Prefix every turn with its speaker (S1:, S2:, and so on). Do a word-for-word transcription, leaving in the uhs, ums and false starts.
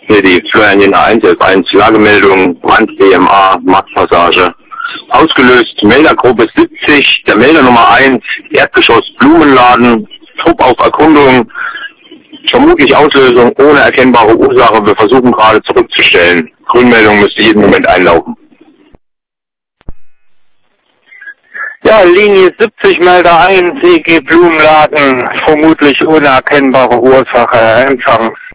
S1: Hier die Florian Jena eins elf eins, Lagemeldung, Brand B M A, Marktpassage. Ausgelöst, Meldergruppe siebzig, der Melder Nummer eins, Erdgeschoss Blumenladen, Trupp auf Erkundung, vermutlich Auslösung ohne erkennbare Ursache. Wir versuchen gerade zurückzustellen. Grünmeldung müsste jeden Moment einlaufen.
S2: Ja, Linie siebzig, Melder eins, E G Blumenladen, vermutlich ohne erkennbare Ursache, Empfang.